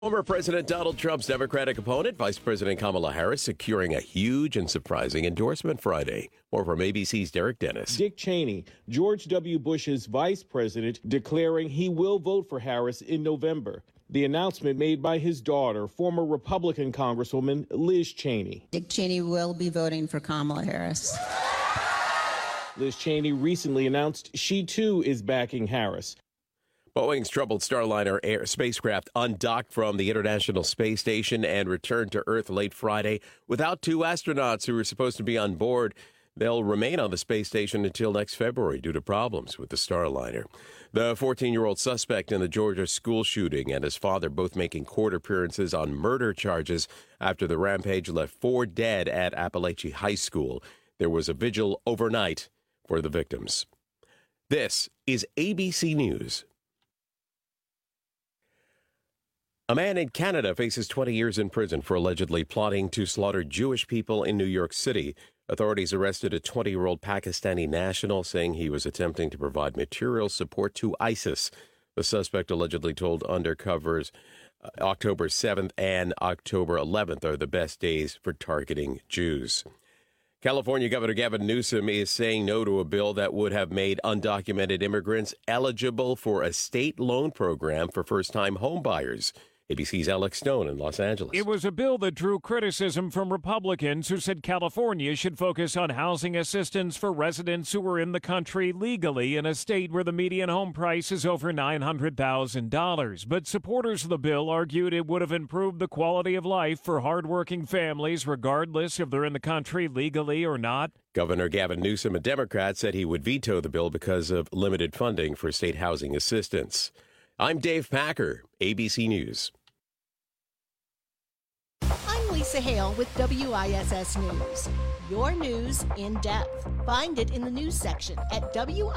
Former President Donald Trump's Democratic opponent, Vice President Kamala Harris, securing a huge and surprising endorsement Friday. More from ABC's Derek Dennis. Dick Cheney, George W. Bush's vice president, declaring he will vote for Harris in November. The announcement made by his daughter, former Republican Congresswoman Liz Cheney. Dick Cheney will be voting for Kamala Harris. Liz Cheney recently announced she, too, is backing Harris. Boeing's troubled Starliner spacecraft undocked from the International Space Station and returned to Earth late Friday without two astronauts who were supposed to be on board. They'll remain on the space station until next February due to problems with the Starliner. The 14-year-old suspect in the Georgia school shooting and his father both making court appearances on murder charges after the rampage left 4 dead at Appalachia High School. There was a vigil overnight for the victims. This is ABC News. A man in Canada faces 20 years in prison for allegedly plotting to slaughter Jewish people in New York City. Authorities arrested a 20-year-old Pakistani national, saying he was attempting to provide material support to ISIS. The suspect allegedly told undercovers October 7th and October 11th are the best days for targeting Jews. California Governor Gavin Newsom is saying no to a bill that would have made undocumented immigrants eligible for a state loan program for first-time home buyers. ABC's Alex Stone in Los Angeles. It was a bill that drew criticism from Republicans who said California should focus on housing assistance for residents who are in the country legally in a state where the median home price is over $900,000. But supporters of the bill argued it would have improved the quality of life for hardworking families, regardless if they're in the country legally or not. Governor Gavin Newsom, a Democrat, said he would veto the bill because of limited funding for state housing assistance. I'm Dave Packer, ABC News. I'm Lisa Hale with WISS News. Your news in depth. Find it in the news section at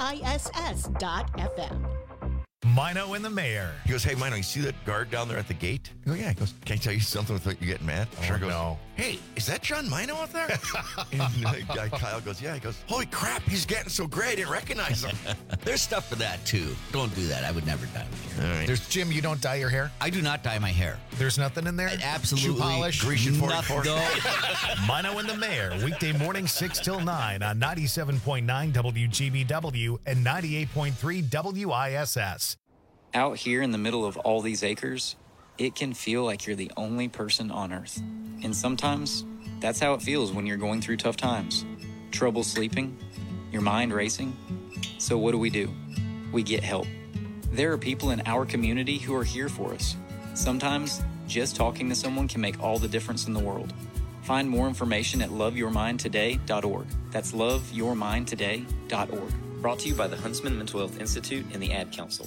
WISS.FM. Mino and the mayor. He goes, hey, Mino, you see that guard down there at the gate? I go, yeah. He goes, can I tell you something without you getting mad? Sure goes, no. Hey, is that John Mino out there? And Kyle goes, yeah. He goes, holy crap, he's getting so great, I didn't recognize him. There's stuff for that, too. Don't do that. I would never dye my hair. All right. There's Jim, you don't dye your hair? I do not dye my hair. There's nothing in there? Absolutely. Shoe polish? Grecian 44? No. Mino and the mayor, weekday morning 6 till 9 on 97.9 WGBW and 98.3 WISS. Out here in the middle of all these acres, it can feel like you're the only person on Earth. And sometimes, that's how it feels when you're going through tough times. Trouble sleeping, your mind racing. So what do? We get help. There are people in our community who are here for us. Sometimes, just talking to someone can make all the difference in the world. Find more information at loveyourmindtoday.org. That's loveyourmindtoday.org. Brought to you by the Huntsman Mental Health Institute and the Ad Council.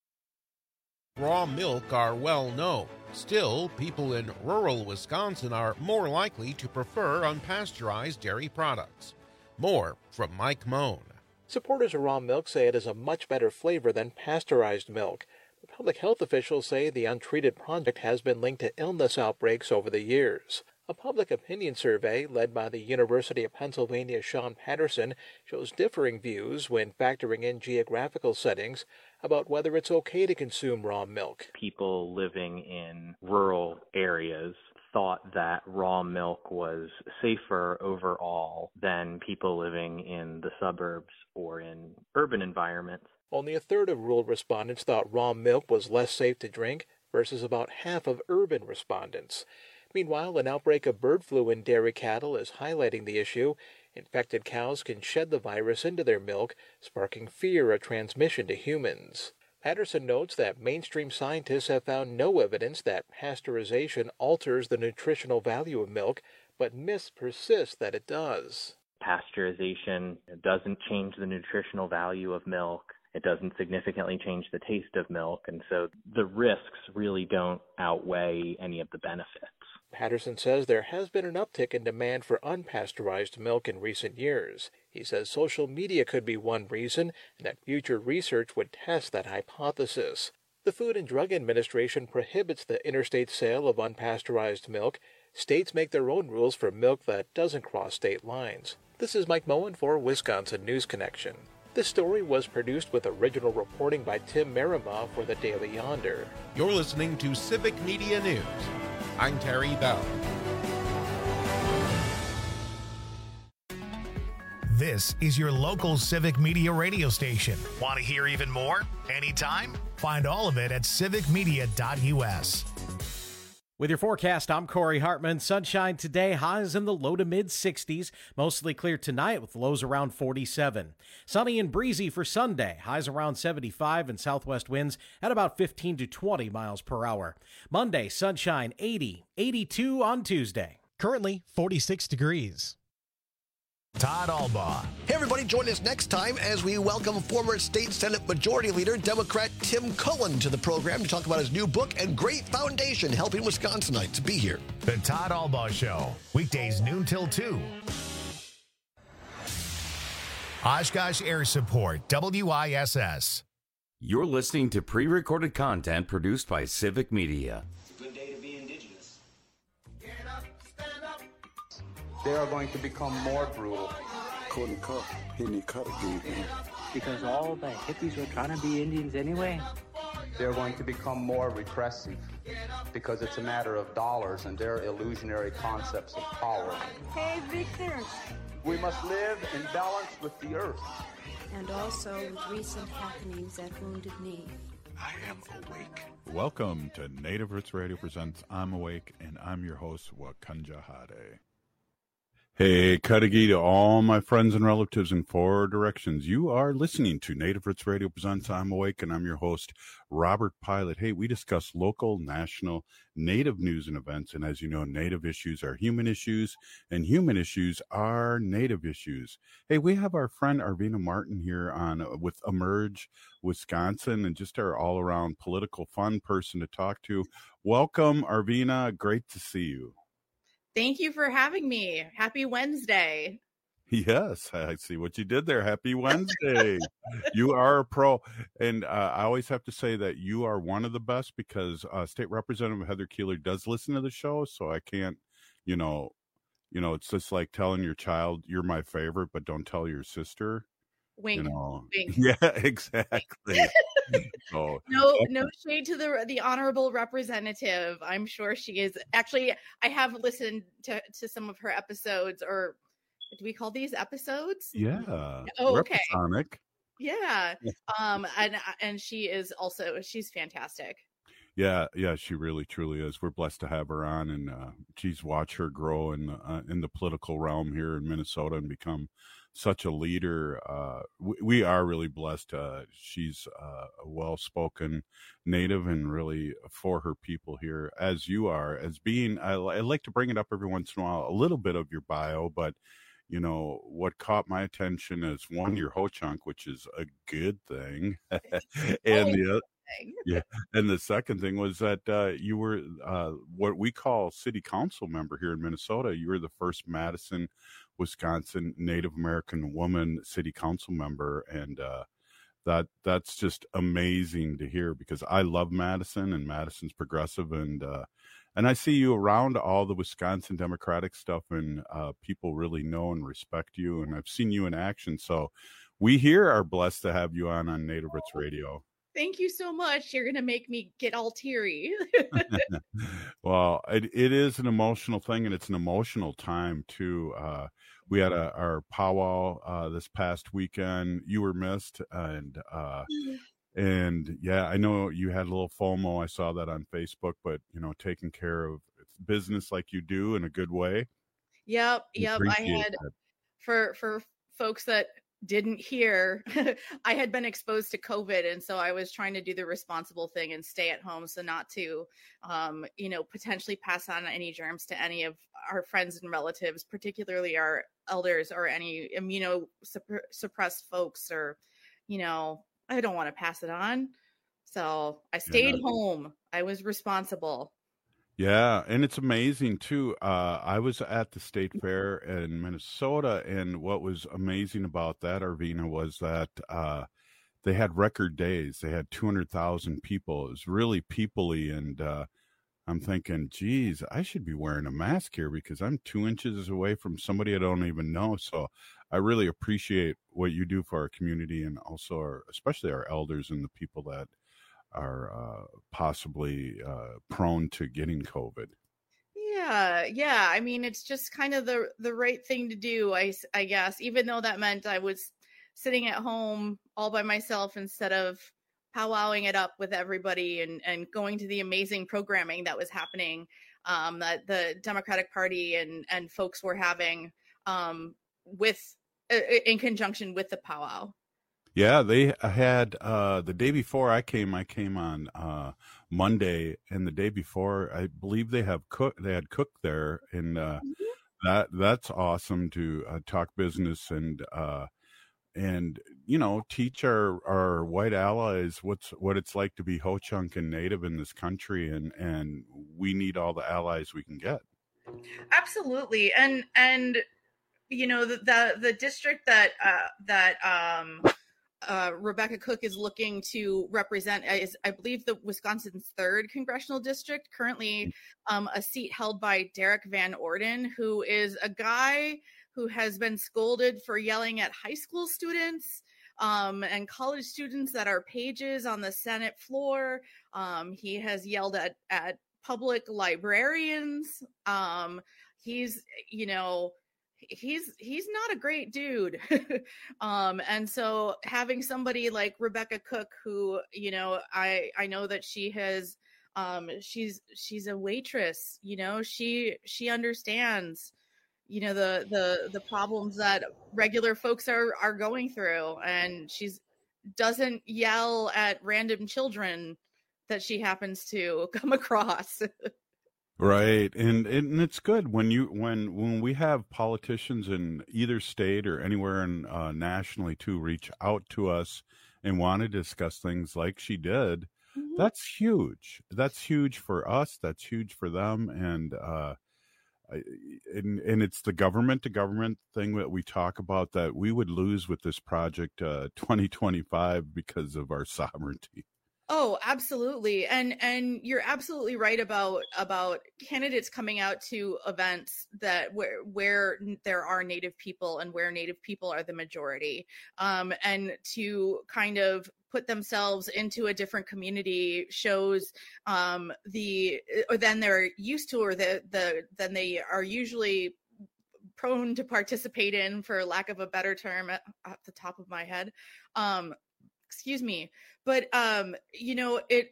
Raw milk are well known. Still, people in rural Wisconsin are more likely to prefer unpasteurized dairy products. More from Mike Moan. Supporters of raw milk say it is a much better flavor than pasteurized milk. But public health officials say the untreated product has been linked to illness outbreaks over the years. A public opinion survey led by the University of Pennsylvania's Sean Patterson shows differing views when factoring in geographical settings about whether it's okay to consume raw milk. People living in rural areas thought that raw milk was safer overall than people living in the suburbs or in urban environments. Only a third of rural respondents thought raw milk was less safe to drink versus about half of urban respondents. Meanwhile, an outbreak of bird flu in dairy cattle is highlighting the issue. Infected cows can shed the virus into their milk, sparking fear of transmission to humans. Patterson notes that mainstream scientists have found no evidence that pasteurization alters the nutritional value of milk, but myths persist that it does. Pasteurization doesn't change the nutritional value of milk. It doesn't significantly change the taste of milk, and so the risks really don't outweigh any of the benefits. Patterson says there has been an uptick in demand for unpasteurized milk in recent years. He says social media could be one reason, and that future research would test that hypothesis. The Food and Drug Administration prohibits the interstate sale of unpasteurized milk. States make their own rules for milk that doesn't cross state lines. This is Mike Moen for Wisconsin News Connection. This story was produced with original reporting by Tim Merima for the Daily Yonder. You're listening to Civic Media News. I'm Terry Bell. This is your local Civic Media radio station. Want to hear even more? Anytime? Find all of it at civicmedia.us. With your forecast, I'm Corey Hartman. Sunshine today, highs in the low to mid 60s. Mostly clear tonight with lows around 47. Sunny and breezy for Sunday, highs around 75 and southwest winds at about 15 to 20 miles per hour. Monday, sunshine 80, 82 on Tuesday. Currently 46 degrees. Todd Albaugh. Hey, everybody, join us next time as we welcome former State Senate Majority Leader, Democrat Tim Cullen, to the program to talk about his new book and great foundation helping Wisconsinites. Be here. The Todd Albaugh Show, weekdays noon till 2. Oshkosh Air Support, WISS. You're listening to pre-recorded content produced by Civic Media. Good day to be indigenous. Get up, stand up. They are going to become more brutal. Because all the hippies were trying to be Indians anyway. They're going to become more repressive because it's a matter of dollars and their illusionary concepts of power. Hey, Victor. We must live in balance with the earth. And also with recent happenings at Wounded Knee. I am awake. Welcome to Native Roots Radio presents I'm Awake, and I'm your host, Wakanja Hade. Hey, Kadagi to all my friends and relatives in 4 directions. You are listening to Native Roots Radio presents I'm Awake, and I'm your host, Robert Pilot. Hey, we discuss local, national, Native news and events, and as you know, Native issues are human issues, and human issues are Native issues. Hey, we have our friend Arvina Martin here on with Emerge Wisconsin, and just our all-around political fun person to talk to. Welcome, Arvina. Great to see you. Thank you for having me. Happy Wednesday. Yes, I see what you did there. Happy Wednesday. You are a pro. And I always have to say that you are one of the best because State Representative Heather Keeler does listen to the show. So I can't, it's just like telling your child you're my favorite, but don't tell your sister. Wink. Wink. Yeah, exactly. No shade to the honorable representative. I'm sure she is. Actually, I have listened to some of her episodes, or do we call these episodes? Yeah. Oh, okay. Represonic. Yeah. And she is also, she's fantastic. Yeah, she really truly is. We're blessed to have her on, and geez, watch her grow in the political realm here in Minnesota and become such a leader. We are really blessed. She's a well-spoken Native and really for her people here, as you are. As being, I like to bring it up every once in a while, a little bit of your bio, but what caught my attention is one, your ho-chunk, which is a good thing, and and the second thing was that you were what we call city council member here in Minnesota. You were the first Madison, Wisconsin Native American woman city council member, and that's just amazing to hear because I love Madison, and Madison's progressive, and I see you around all the Wisconsin Democratic stuff, and people really know and respect you, and I've seen you in action. So we here are blessed to have you on Native Roots Radio. Thank you so much. You're going to make me get all teary. Well, it is an emotional thing, and it's an emotional time too. We had our powwow this past weekend. You were missed, and yeah, I know you had a little FOMO. I saw that on Facebook, but taking care of business like you do in a good way. Yep. I had for folks that didn't hear, I had been exposed to COVID, and so I was trying to do the responsible thing and stay at home, so not to potentially pass on any germs to any of our friends and relatives, particularly our elders or any immunosuppressed folks, or I don't want to pass it on, so I stayed home. I was responsible. Yeah, and it's amazing too. I was at the state fair in Minnesota, and what was amazing about that, Arvina, was that they had record days. They had 200,000 people. It was really people-y, and I'm thinking, geez, I should be wearing a mask here because I'm 2 inches away from somebody I don't even know. So I really appreciate what you do for our community, and also especially our elders and the people that are possibly prone to getting COVID. Yeah. I mean, it's just kind of the right thing to do, I guess, even though that meant I was sitting at home all by myself instead of powwowing it up with everybody and going to the amazing programming that was happening, that the Democratic Party and folks were having in conjunction with the powwow. Yeah, they had the day before I came on Monday, and the day before I believe they had cook there, and that's awesome to talk business and teach our white allies what it's like to be Ho-Chunk and Native in this country, and we need all the allies we can get. Absolutely, and the district that Rebecca Cook is looking to represent is, I believe, the Wisconsin's 3rd congressional district, currently a seat held by Derek Van Orden, who is a guy who has been scolded for yelling at high school students and college students that are pages on the Senate floor. He has yelled at public librarians. He's not a great dude. And so having somebody like Rebecca Cook, who, I know that she has, she's a waitress, she understands, the problems that regular folks are going through, and doesn't yell at random children that she happens to come across. Right. And it's good when we have politicians in either state or anywhere nationally to reach out to us and want to discuss things like she did. Mm-hmm. That's huge. That's huge for us. That's huge for them. And it's the government to government thing that we talk about that we would lose with this project 2025 because of our sovereignty. Oh, absolutely. And you're absolutely right about candidates coming out to events that where there are Native people and where Native people are the majority, and to kind of put themselves into a different community shows than they're used to, or than they are usually prone to participate in, for lack of a better term at the top of my head. Excuse me. But, it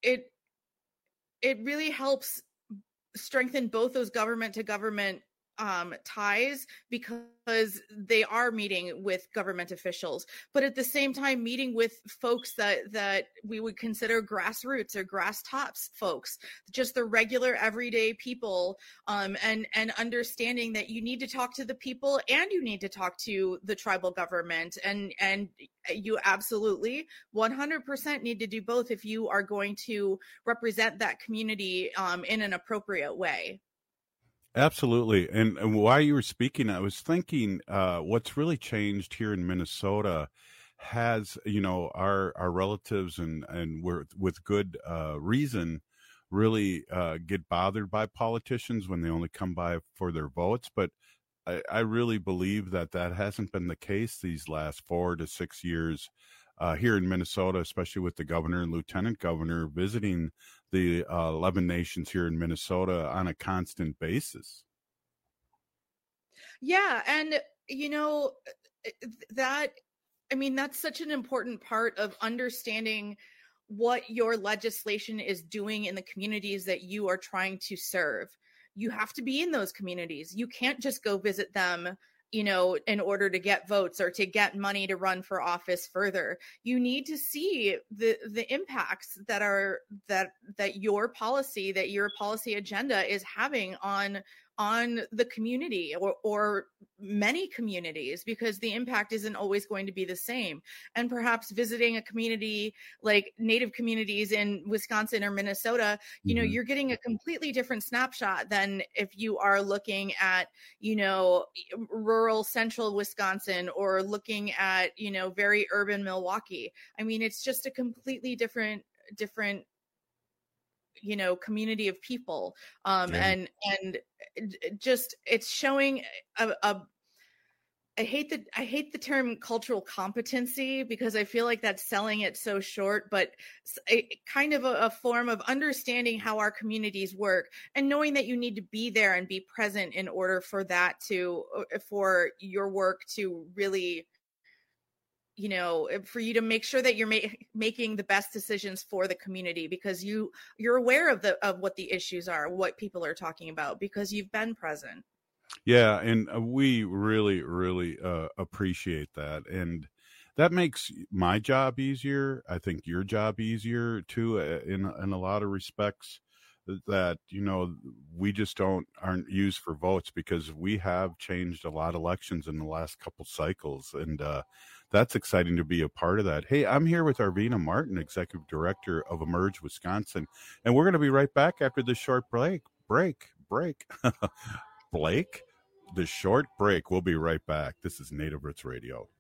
really helps strengthen both those government to government ties, because they are meeting with government officials, but at the same time meeting with folks that we would consider grassroots or grass tops folks, just the regular everyday people, and understanding that you need to talk to the people and you need to talk to the tribal government, and you absolutely 100% need to do both if you are going to represent that community in an appropriate way. Absolutely. And while you were speaking, I was thinking what's really changed here in Minnesota has, our relatives and we're with good reason really get bothered by politicians when they only come by for their votes. But I really believe that hasn't been the case these last 4 to 6 years here in Minnesota, especially with the governor and lieutenant governor visiting the 11 nations here in Minnesota on a constant basis. Yeah. And, that's such an important part of understanding what your legislation is doing in the communities that you are trying to serve. You have to be in those communities. You can't just go visit them, in order to get votes or to get money to run for office further. You need to see the impacts that your policy agenda is having on the community or many communities, because the impact isn't always going to be the same. And perhaps visiting a community like Native communities in Wisconsin or Minnesota, you're getting a completely different snapshot than if you are looking at, rural central Wisconsin or looking at, very urban Milwaukee. It's just a completely different community of people. And just, it's showing I hate the term cultural competency, because I feel like that's selling it so short, but kind of a form of understanding how our communities work and knowing that you need to be there and be present in order for for your work to really, for you to make sure that you're making the best decisions for the community, because you're aware of what the issues are, what people are talking about, because you've been present. Yeah, and we really, really appreciate that. And that makes my job easier. I think your job easier, too, in a lot of respects, that, we just aren't used for votes, because we have changed a lot of elections in the last couple cycles. And that's exciting to be a part of that. Hey, I'm here with Arvina Martin, Executive Director of Emerge Wisconsin. And we're going to be right back after this short break. Blake, the short break. We'll be right back. This is Native Roots Radio.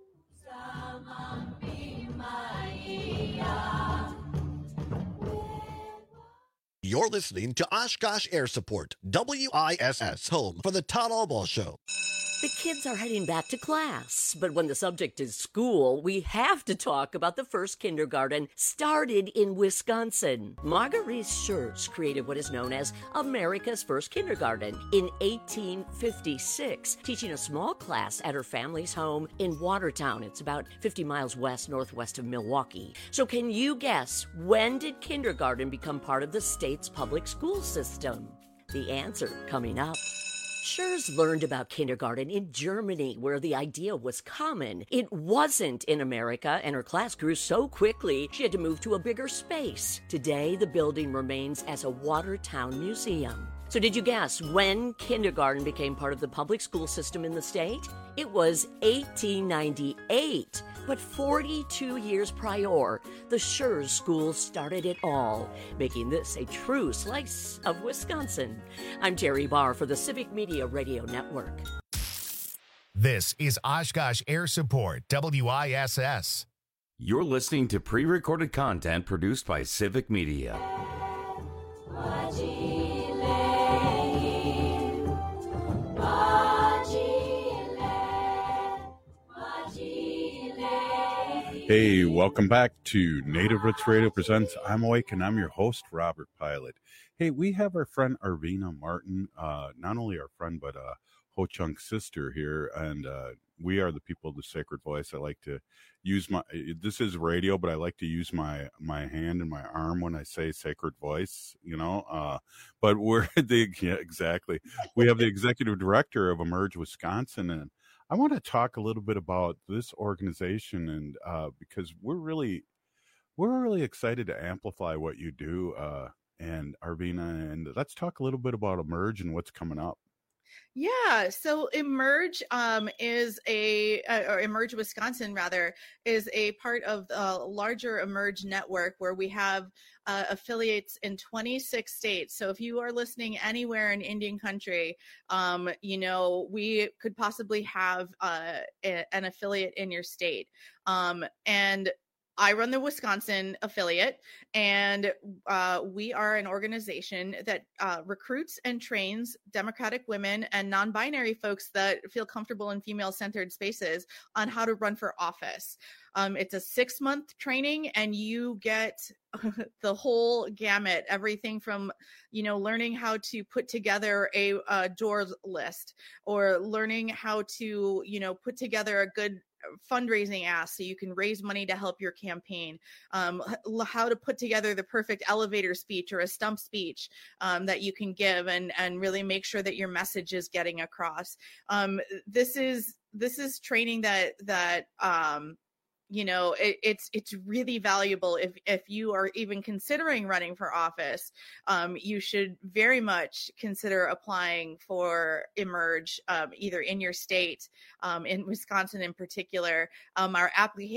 You're listening to Oshkosh Air Support, WISS, home for the Todd Albaugh Show. The kids are heading back to class, but when the subject is school, we have to talk about the first kindergarten started in Wisconsin. Marguerite Schurz created what is known as America's first kindergarten in 1856, teaching a small class at her family's home in Watertown. It's about 50 miles northwest of Milwaukee. So can you guess, when did kindergarten become part of the state's public school system? The answer coming up. Schurz learned about kindergarten in Germany, where the idea was common. It wasn't in America, and her class grew so quickly she had to move to a bigger space. Today, the building remains as a Watertown museum. So did you guess when kindergarten became part of the public school system in the state? It was 1898. But 42 years prior, the Schurz School started it all, making this a true slice of Wisconsin. I'm Terry Barr for the Civic Media Radio Network. This is Oshkosh Air Support, WISS. You're listening to pre-recorded content produced by Civic Media. Hey, welcome back to Native Roots Radio Presents I'm Awake, and I'm your host, Robert Pilot. Hey, we have our friend Arvina Martin, not only our friend, but Ho Chung's sister here, and we are the people of the Sacred Voice. I like to use this is radio, but I like to use my hand and my arm when I say Sacred Voice, but we're exactly. We have the Executive Director of Emerge Wisconsin, and I want to talk a little bit about this organization, and because we're really excited to amplify what you do, and Arvina, and let's talk a little bit about Emerge and what's coming up. Yeah, so Emerge or Emerge Wisconsin rather, is a part of the larger Emerge network, where we have affiliates in 26 states. So if you are listening anywhere in Indian country, we could possibly have an affiliate in your state. And I run the Wisconsin affiliate, and we are an organization that recruits and trains Democratic women and non-binary folks that feel comfortable in female-centered spaces on how to run for office. It's a 6-month training, and you get the whole gamut, everything from, learning how to put together a doors list, or learning how to, put together a good fundraising ask so you can raise money to help your campaign, how to put together the perfect elevator speech or a stump speech that you can give and really make sure that your message is getting across. This is training that it's really valuable. If you are even considering running for office, you should very much consider applying for Emerge, either in your state, in Wisconsin in particular. Our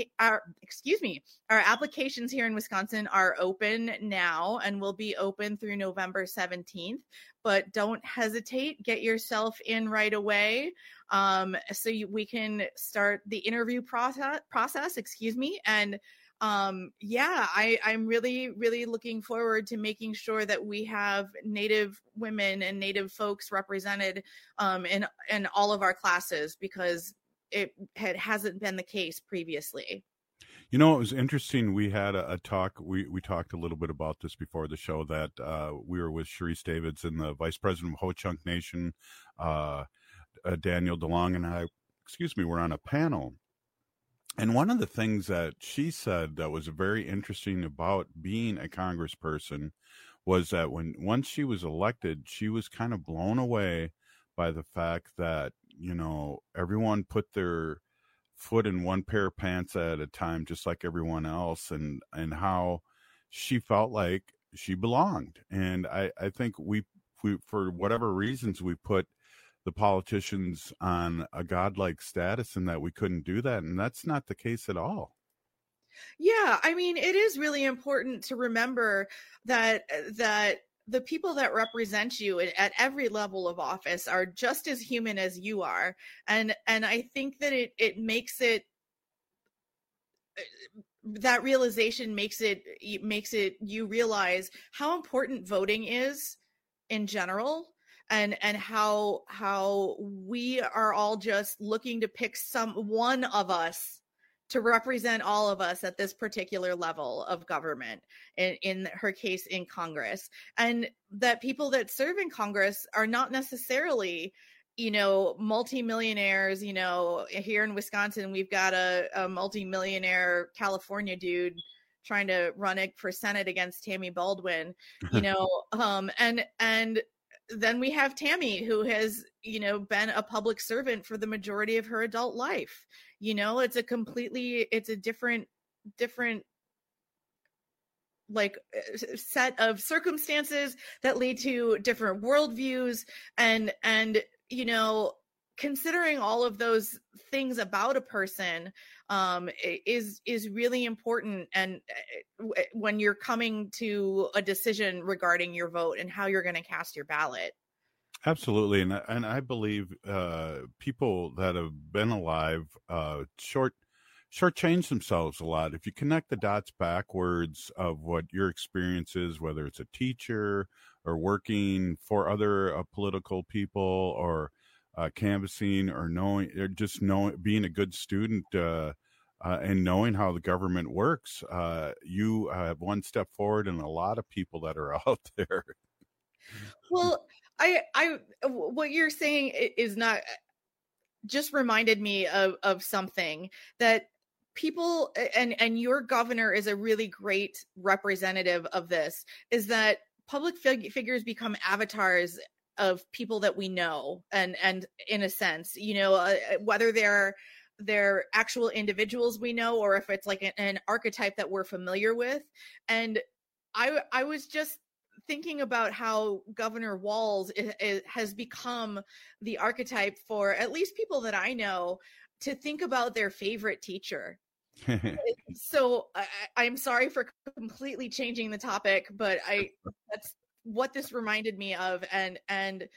applications here in Wisconsin are open now and will be open through November 17th. But don't hesitate, get yourself in right away, so we can start the interview process, and I'm really, really looking forward to making sure that we have Native women and Native folks represented in all of our classes, because it hasn't been the case previously. You know, it was interesting. We had a talk. We talked a little bit about this before the show, that we were with Sharice Davidson, the vice president of Ho-Chunk Nation. Daniel DeLong and I, were on a panel. And one of the things that she said that was very interesting about being a congressperson was that once she was elected, she was kind of blown away by the fact that, you know, everyone put their foot in one pair of pants at a time, just like everyone else, and how she felt like she belonged. And I think we for whatever reasons, we put the politicians on a godlike status, and that we couldn't do that. And that's not the case at all. Yeah, I mean, it is really important to remember that the people that represent you at every level of office are just as human as you are. And I think that it makes it, that realization makes it you realize how important voting is in general. And how we are all just looking to pick one of us to represent all of us at this particular level of government, in her case, in Congress. And that people that serve in Congress are not necessarily, you know, multimillionaires. You know, here in Wisconsin, we've got a multimillionaire California dude trying to run for Senate against Tammy Baldwin, you know, and then we have Tammy, who has, you know, been a public servant for the majority of her adult life. You know, it's a different like set of circumstances that lead to different worldviews, and you know, considering all of those things about a person is really important. And when you're coming to a decision regarding your vote and how you're going to cast your ballot. Absolutely. And I believe people that have been alive shortchange themselves a lot. If you connect the dots backwards of what your experience is, whether it's a teacher or working for other political people, or canvassing, or being a good student, and knowing how the government works, you have one step forward in a lot of people that are out there. Well, I what you're saying is not just reminded me of something that people, and your governor is a really great representative of this, is that public figures become avatars of people that we know, and in a sense, you know, whether they're actual individuals we know, or if it's like an archetype that we're familiar with. And I was just thinking about how Governor Walz has become the archetype for at least people that I know to think about their favorite teacher. So I'm sorry for completely changing the topic, but that's what this reminded me of. And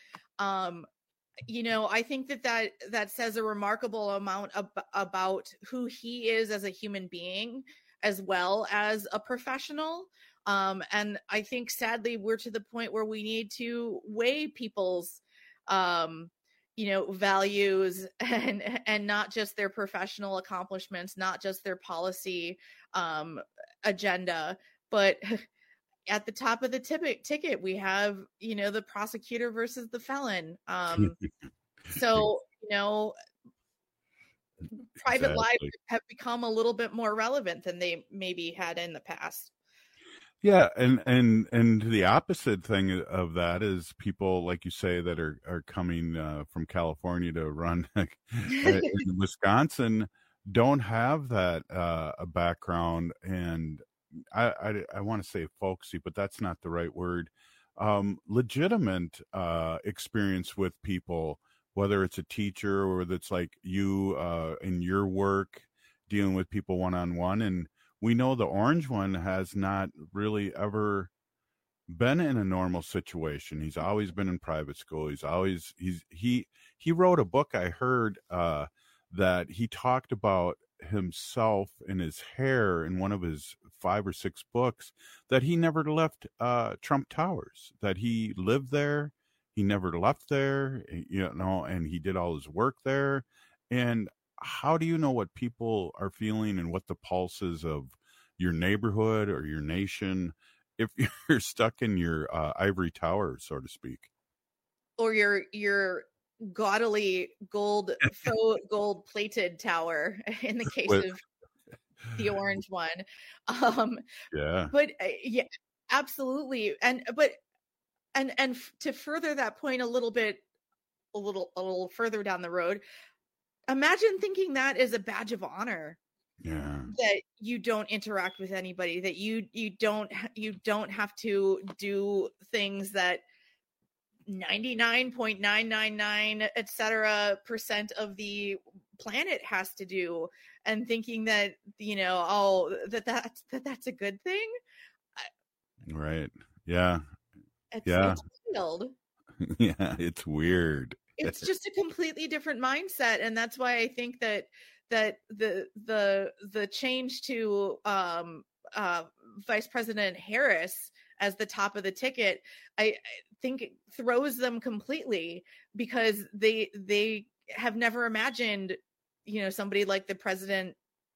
you know, I think that says a remarkable amount about who he is as a human being, as well as a professional. And I think, sadly, we're to the point where we need to weigh people's, you know, values, and not just their professional accomplishments, not just their policy agenda, but at the top of the ticket, we have, you know, the prosecutor versus the felon. So, you know, private lives have become a little bit more relevant than they maybe had in the past. Yeah, and the opposite thing of that is people, like you say, that are coming from California to run in Wisconsin don't have that a background, and I want to say folksy, but that's not the right word. Legitimate experience with people, whether it's a teacher or that's like you in your work dealing with people one-on-one. And we know the orange one has not really ever been in a normal situation. He's always been in private school. He wrote a book, I heard, that he talked about himself and his hair in one of his 5 or 6 books that he never left Trump Towers, that he lived there. He never left there, and he did all his work there. And how do you know what people are feeling and what the pulse is of your neighborhood or your nation if you're stuck in your ivory tower, so to speak? Or your gaudily gold plated tower in the case of the orange one. Yeah. But yeah, absolutely. And to further that point a little further down the road, imagine thinking that is a badge of honor. Yeah. That you don't interact with anybody, that you don't have to do things that 99.999 etc% of the planet has to do, and thinking that that's a good thing. Right. Yeah. It's wild. Yeah, it's weird. It's just a completely different mindset, and that's why I think that the change to Vice President Harris as the top of the ticket, I think it throws them completely, because they have never imagined, somebody like the president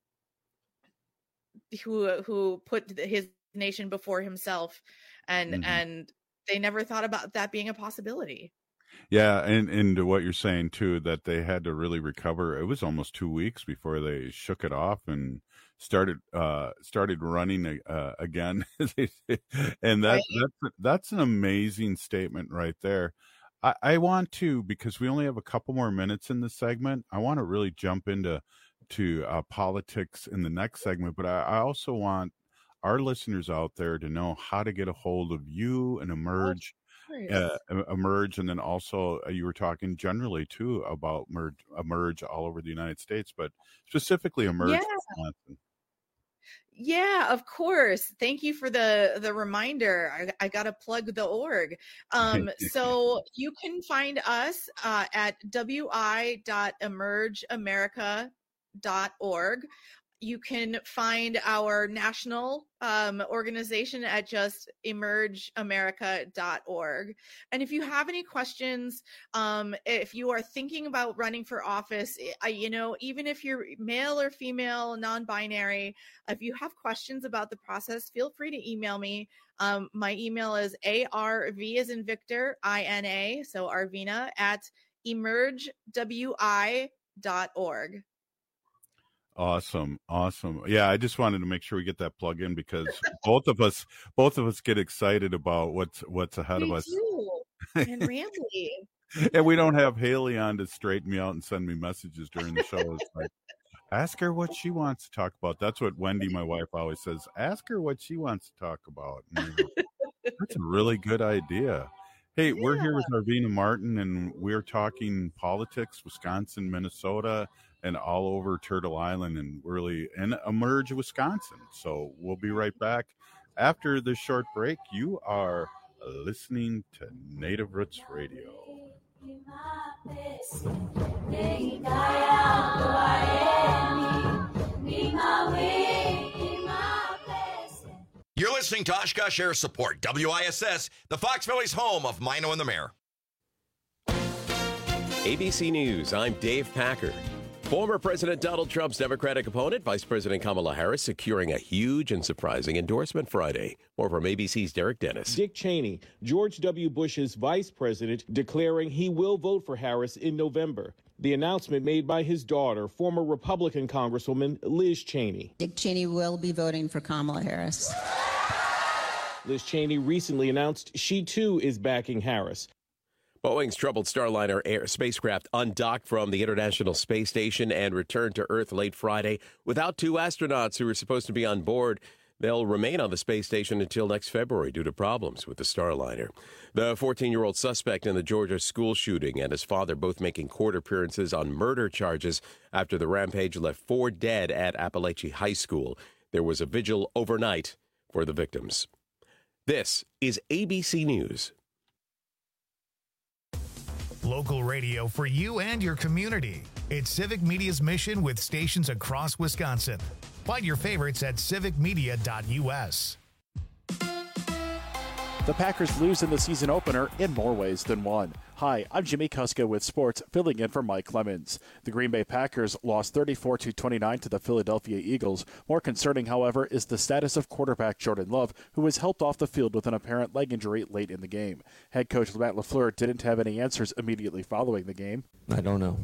who put his nation before himself, and they never thought about that being a possibility. Yeah, and what you're saying too, that they had to really recover. It was almost 2 weeks before they shook it off and started running again. And that's an amazing statement right there. I want to, because we only have a couple more minutes in this segment, I want to really jump into politics in the next segment, but I also want our listeners out there to know how to get a hold of you and Emerge. Emerge, and then also you were talking generally too about Emerge all over the United States, but specifically Emerge Wisconsin. Yeah, of course. Thank you for the reminder. I got to plug the org. So you can find us at wi.emergeamerica.org. You can find our national organization at just emergeamerica.org. And if you have any questions, if you are thinking about running for office, even if you're male or female, non-binary, if you have questions about the process, feel free to email me. My email is ARV as in Victor, INA, so Arvina, at emergewi.org. Awesome. Yeah, I just wanted to make sure we get that plug in, because both of us get excited about what's ahead of us. And rambly. And we don't have Haley on to straighten me out and send me messages during the show. It's like, ask her what she wants to talk about. That's what Wendy, my wife, always says. Ask her what she wants to talk about. That's a really good idea. Hey, we're here with Arvina Martin, and we're talking politics, Wisconsin, Minnesota, and all over Turtle Island, and really in Emerge, Wisconsin. So we'll be right back after this short break. You are listening to Native Roots Radio. You're listening to Oshkosh Air Support, WISS, the Fox Valley's home of Mino and the Mayor. ABC News, I'm Dave Packer. Former President Donald Trump's Democratic opponent, Vice President Kamala Harris, securing a huge and surprising endorsement Friday. More from ABC's Derek Dennis. Dick Cheney, George W. Bush's vice president, declaring he will vote for Harris in November. The announcement made by his daughter, former Republican Congresswoman Liz Cheney. Dick Cheney will be voting for Kamala Harris. Liz Cheney recently announced she, too, is backing Harris. Boeing's troubled Starliner spacecraft undocked from the International Space Station and returned to Earth late Friday without 2 astronauts who were supposed to be on board. They'll remain on the space station until next February due to problems with the Starliner. The 14-year-old suspect in the Georgia school shooting and his father both making court appearances on murder charges after the rampage left 4 dead at Appalachia High School. There was a vigil overnight for the victims. This is ABC News. Local radio for you and your community. It's Civic Media's mission with stations across Wisconsin. Find your favorites at civicmedia.us. The Packers lose in the season opener in more ways than one. Hi, I'm Jimmy Kuska with sports, filling in for Mike Clemens. The Green Bay Packers lost 34-29 to the Philadelphia Eagles. More concerning, however, is the status of quarterback Jordan Love, who was helped off the field with an apparent leg injury late in the game. Head coach Matt LaFleur didn't have any answers immediately following the game. I don't know.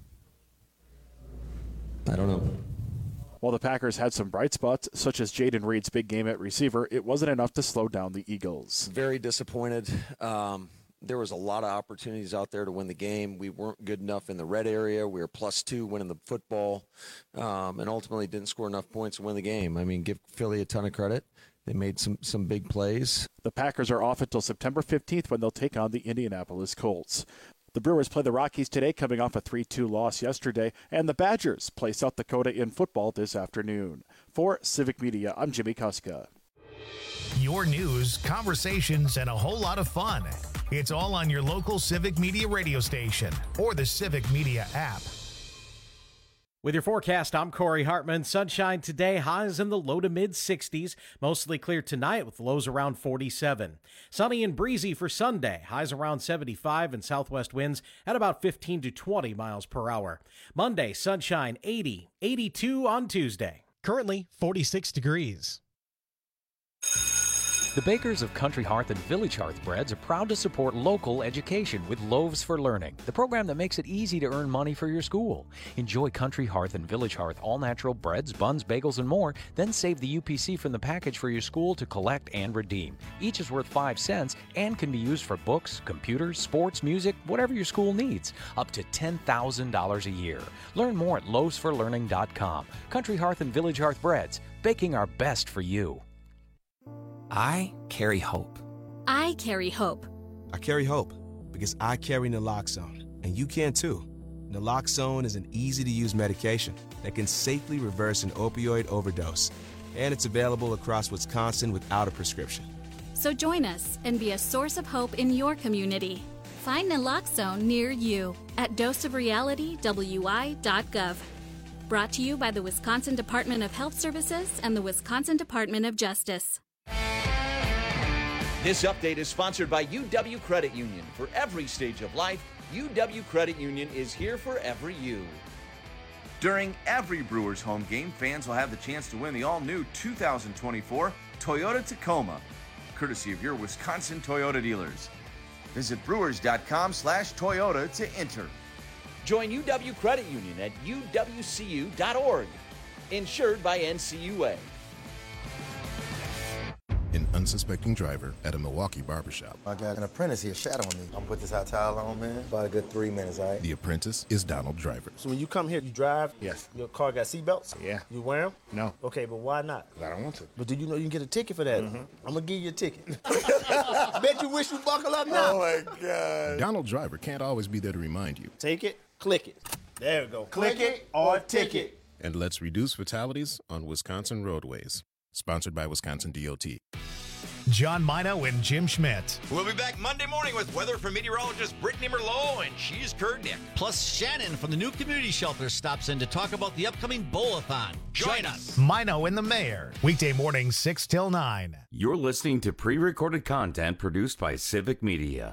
While the Packers had some bright spots, such as Jaden Reed's big game at receiver, it wasn't enough to slow down the Eagles. Very disappointed. There was a lot of opportunities out there to win the game. We weren't good enough in the red area. We were +2 winning the football, and ultimately didn't score enough points to win the game. I mean, give Philly a ton of credit. They made some big plays. The Packers are off until September 15th when they'll take on the Indianapolis Colts. The Brewers play the Rockies today, coming off a 3-2 loss yesterday, and the Badgers play South Dakota in football this afternoon. For Civic Media, I'm Jimmy Kuska. Your news, conversations, and a whole lot of fun. It's all on your local Civic Media radio station or the Civic Media app. With your forecast, I'm Corey Hartman. Sunshine today, highs in the low to mid 60s. Mostly clear tonight with lows around 47. Sunny and breezy for Sunday, highs around 75 and southwest winds at about 15 to 20 miles per hour. Monday, sunshine 80, 82 on Tuesday. Currently 46 degrees. The bakers of Country Hearth and Village Hearth Breads are proud to support local education with Loaves for Learning, the program that makes it easy to earn money for your school. Enjoy Country Hearth and Village Hearth all-natural breads, buns, bagels, and more, then save the UPC from the package for your school to collect and redeem. Each is worth 5 cents and can be used for books, computers, sports, music, whatever your school needs, up to $10,000 a year. Learn more at loavesforlearning.com. Country Hearth and Village Hearth Breads, baking our best for you. I carry hope. I carry hope. I carry hope because I carry naloxone, and you can too. Naloxone is an easy-to-use medication that can safely reverse an opioid overdose, and it's available across Wisconsin without a prescription. So join us and be a source of hope in your community. Find naloxone near you at doseofrealitywi.gov. Brought to you by the Wisconsin Department of Health Services and the Wisconsin Department of Justice. This update is sponsored by UW Credit Union. For every stage of life, UW Credit Union is here for every you. During every Brewers home game, fans will have the chance to win the all-new 2024 Toyota Tacoma, courtesy of your Wisconsin Toyota dealers. Visit brewers.com/Toyota to enter. Join UW Credit Union at uwcu.org. Insured by NCUA. An unsuspecting driver at a Milwaukee barbershop. I got an apprentice here shadowing me. I'm gonna put this hot towel on, man. About a good 3 minutes, all right? The apprentice is Donald Driver. So when you come here, you drive? Yes. Your car got seatbelts? Yeah. You wear them? No. Okay, but why not? I don't want to. But do you know you can get a ticket for that? I'm gonna give you a ticket. Bet you wish you buckle up now. Oh my God. Donald Driver can't always be there to remind you. Take it, click it. There we go. Click it or ticket. And let's reduce fatalities on Wisconsin roadways. Sponsored by Wisconsin DOT. John Mino and Jim Schmidt. We'll be back Monday morning with weather from meteorologist Brittany Merlot, and she's Kurt Nick. Plus, Shannon from the new community shelter stops in to talk about the upcoming bowl-a-thon. Join us. Mino and the Mayor. Weekday morning, 6 till 9. You're listening to pre-recorded content produced by Civic Media.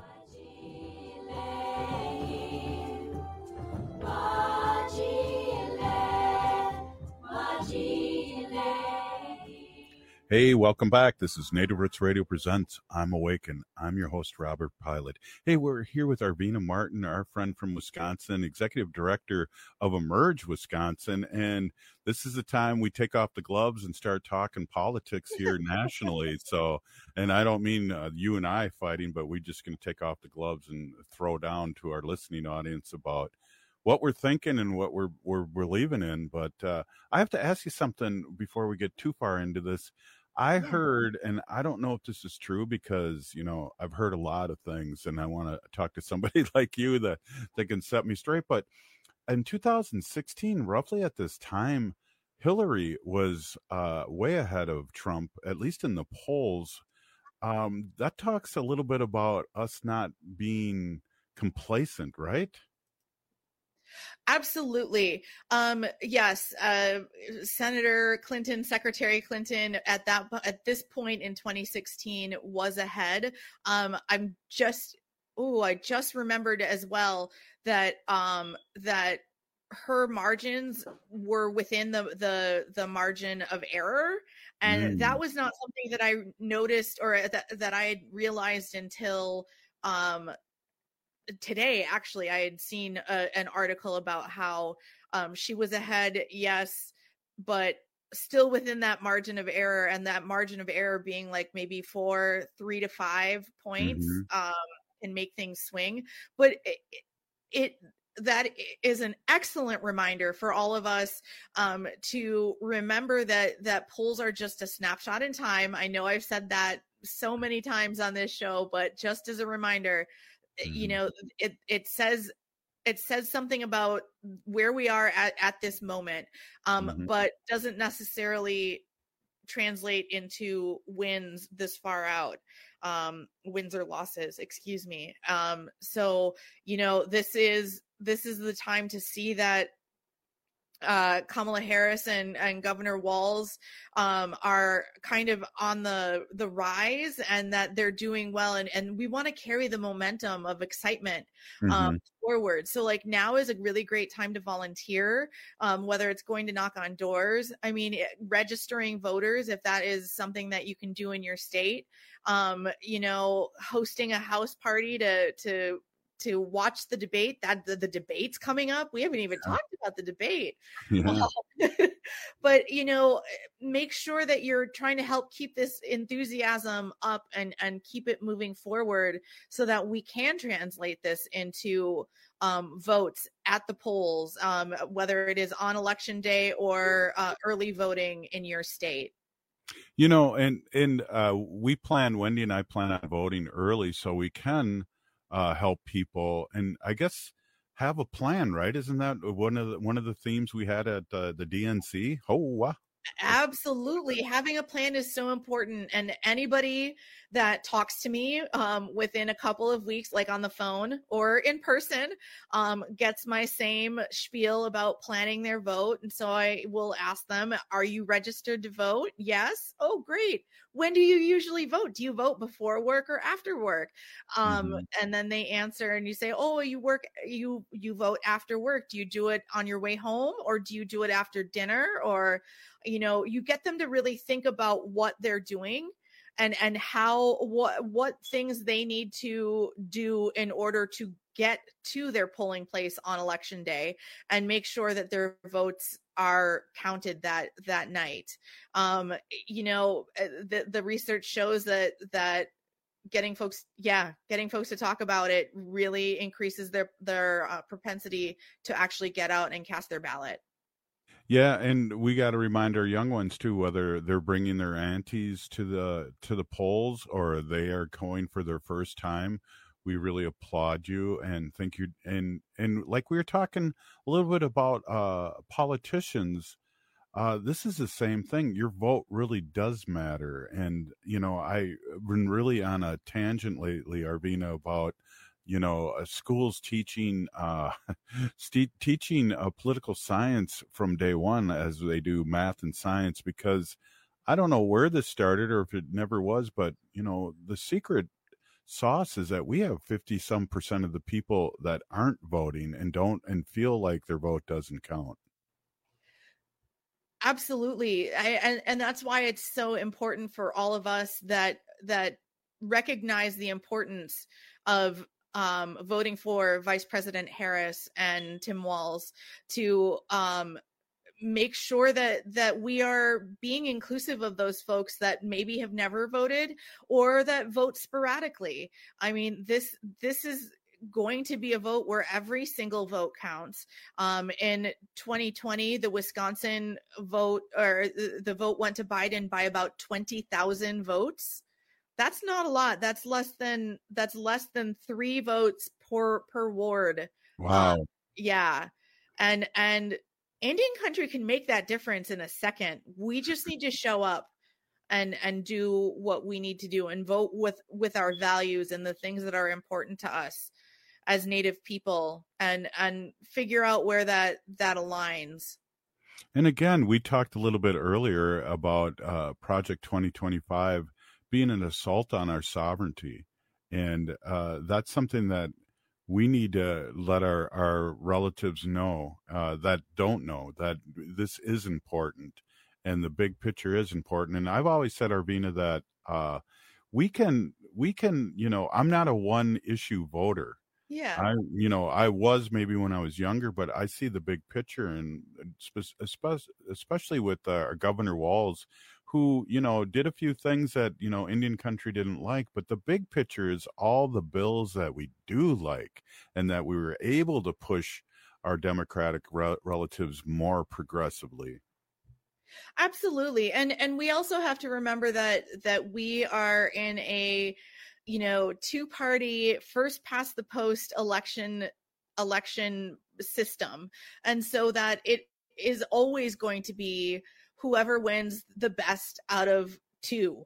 Hey, welcome back. This is Native Roots Radio Presents I'm Awake, and I'm your host, Robert Pilot. Hey, we're here with Arvina Martin, our friend from Wisconsin, Executive Director of Emerge Wisconsin, and this is the time we take off the gloves and start talking politics here nationally. So, and I don't mean you and I fighting, but we're just going to take off the gloves and throw down to our listening audience about what we're thinking and what we're believing in. But I have to ask you something before we get too far into this. I heard, and I don't know if this is true because, you know, I've heard a lot of things and I want to talk to somebody like you that can set me straight. But in 2016, roughly at this time, Hillary was way ahead of Trump, at least in the polls. That talks a little bit about us not being complacent, right? Absolutely. Yes. Senator Clinton, Secretary Clinton at this point in 2016 was ahead. I just remembered as well that her margins were within the margin of error. And that was not something that I noticed or that I had realized until today. Actually, I had seen an article about how she was ahead, yes, but still within that margin of error, and that margin of error being like maybe 3 to 5 points can make things swing. But that is an excellent reminder for all of us to remember that polls are just a snapshot in time. I know I've said that so many times on this show, but just as a reminder, you know, it says something about where we are at this moment, but doesn't necessarily translate into wins this far out, wins or losses, excuse me. So, you know, this is the time to see that Kamala Harris and Governor Walz are kind of on the rise, and that they're doing well, and we want to carry the momentum of excitement forward. So like now is a really great time to volunteer, whether it's going to knock on doors. I mean, registering voters, if that is something that you can do in your state, you know, hosting a house party to watch the debate. That the debate's coming up. We haven't even talked about the debate. But, you know, make sure that you're trying to help keep this enthusiasm up and keep it moving forward so that we can translate this into votes at the polls, whether it is on election day or early voting in your state. You know, and Wendy and I plan on voting early so we can help people, and I guess have a plan, right? Isn't that one of the themes we had at the DNC? Absolutely. Having a plan is so important. And anybody that talks to me within a couple of weeks, like on the phone or in person, gets my same spiel about planning their vote. And so I will ask them, are you registered to vote? Yes. Oh, great. When do you usually vote? Do you vote before work or after work? And then they answer and you say, oh, you vote after work. Do you do it on your way home, or do you do it after dinner? Or, you know, you get them to really think about what they're doing and what things they need to do in order to get to their polling place on election day, and make sure that their votes are counted that night. You know, the research shows that getting folks to talk about it really increases their propensity to actually get out and cast their ballot. Yeah, and we got to remind our young ones too, whether they're bringing their aunties to the polls or they are going for their first time. We really applaud you and think you. And like we were talking a little bit about politicians, this is the same thing. Your vote really does matter. And you know, I've been really on a tangent lately, Arvina, about, you know, schools teaching political science from day one as they do math and science, because I don't know where this started or if it never was, but, you know, the secret sauce is that we have 50% of the people that aren't voting and feel like their vote doesn't count. Absolutely. And that's why it's so important for all of us that recognize the importance of voting for Vice President Harris and Tim Walz to make sure that we are being inclusive of those folks that maybe have never voted or that vote sporadically. I mean, this is going to be a vote where every single vote counts. In 2020, the Wisconsin vote, or the vote went to Biden by about 20,000 votes. That's not a lot. That's less than 3 votes per ward. Wow. Yeah. And Indian Country can make that difference in a second. We just need to show up and do what we need to do and vote with our values and the things that are important to us. Native people and figure out where that aligns. And again, we talked a little bit earlier about Project 2025 being an assault on our sovereignty. And that's something that we need to let our relatives know that don't know that this is important and the big picture is important. And I've always said, Arvina, that we can, I'm not a one issue voter. Yeah. I was maybe when I was younger, but I see the big picture, and especially with our Governor Walz, who, did a few things that, Indian country didn't like, but the big picture is all the bills that we do like, and that we were able to push our Democratic relatives more progressively. Absolutely. And we also have to remember that we are in a, two-party first past the post election system. And so that it is always going to be whoever wins the best out of two.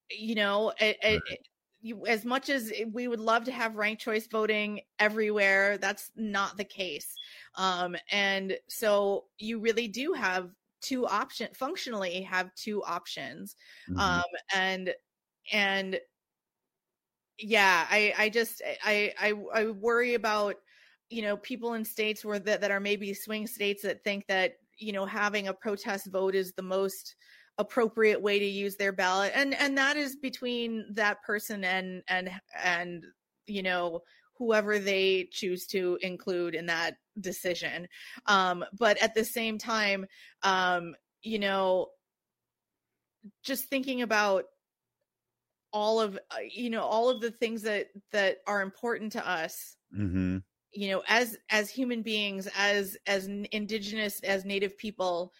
As much as we would love to have ranked choice voting everywhere, that's not the case. And so you really do have functionally have two options. Mm-hmm. And yeah, I worry about, people in states where that are maybe swing states that think that, having a protest vote is the most appropriate way to use their ballot. And that is between that person and whoever they choose to include in that decision. But at the same time, just thinking about all of the things that are important to us, mm-hmm. As human beings, as Indigenous, as Native people,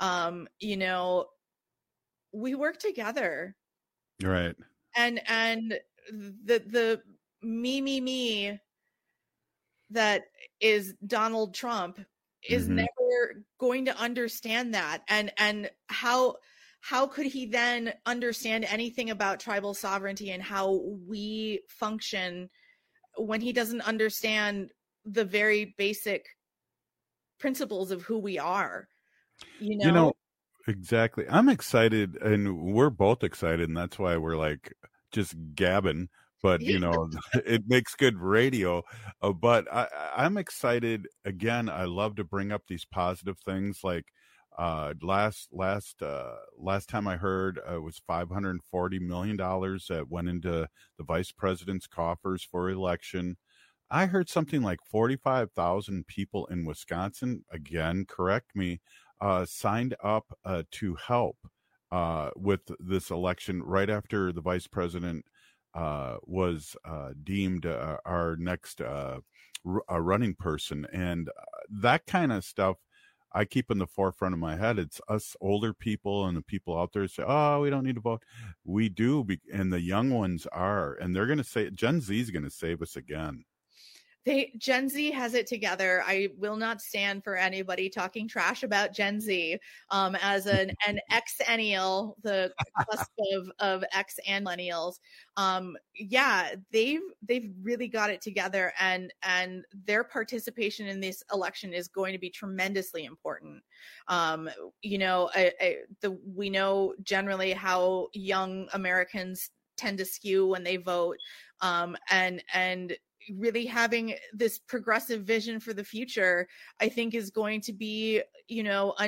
we work together. Right. And the me that is Donald Trump is mm-hmm. never going to understand that. And how could he then understand anything about tribal sovereignty and how we function when he doesn't understand the very basic principles of who we are? Exactly. I'm excited, and we're both excited, and that's why we're like just gabbing. But it makes good radio. But I'm excited again. I love to bring up these positive things. Like last time I heard, it was $540 million that went into the vice president's coffers for election. I heard something like 45,000 people in Wisconsin. Again, correct me. Signed up to help with this election right after the vice president was deemed our next running person. And that kind of stuff I keep in the forefront of my head. It's us older people and the people out there say, oh, we don't need to vote. We do. And the young ones are. And they're going to say, Gen Z is going to save us again. Gen Z has it together. I will not stand for anybody talking trash about Gen Z as an Xennial, the cusp of X and millennials. Yeah, they've really got it together, and their participation in this election is going to be tremendously important. We know generally how young Americans tend to skew when they vote, and really having this progressive vision for the future, I think, is going to be, a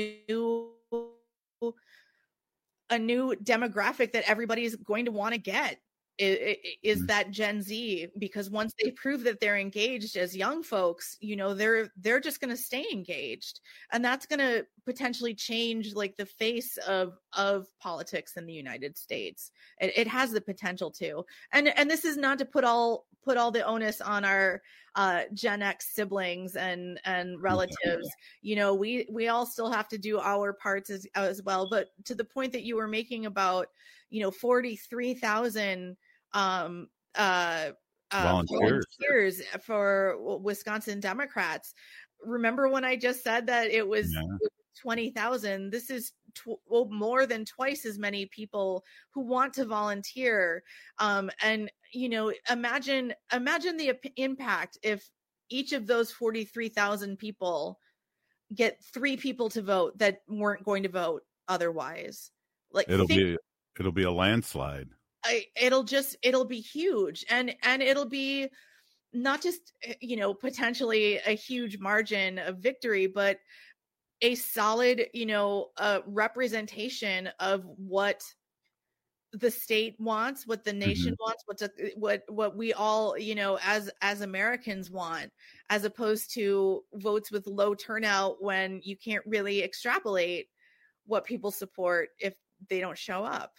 new demographic that everybody's going to want to get is that Gen Z, because once they prove that they're engaged as young folks, they're just going to stay engaged, and that's going to potentially change like the face of politics in the United States. It has the potential to, and this is not to put all the onus on our Gen X siblings and relatives. We all still have to do our parts as well. But to the point that you were making about 43,000 volunteers for Wisconsin Democrats. Remember when I just said that it was 20,000? This is more than twice as many people who want to volunteer. And, imagine the impact if each of those 43,000 people get 3 people to vote that weren't going to vote otherwise. Like, it'll be a landslide. It'll be huge, and it'll be not just, potentially a huge margin of victory, but a solid, representation of what the state wants, what the nation wants, what we all, as Americans want, as opposed to votes with low turnout when you can't really extrapolate what people support if they don't show up.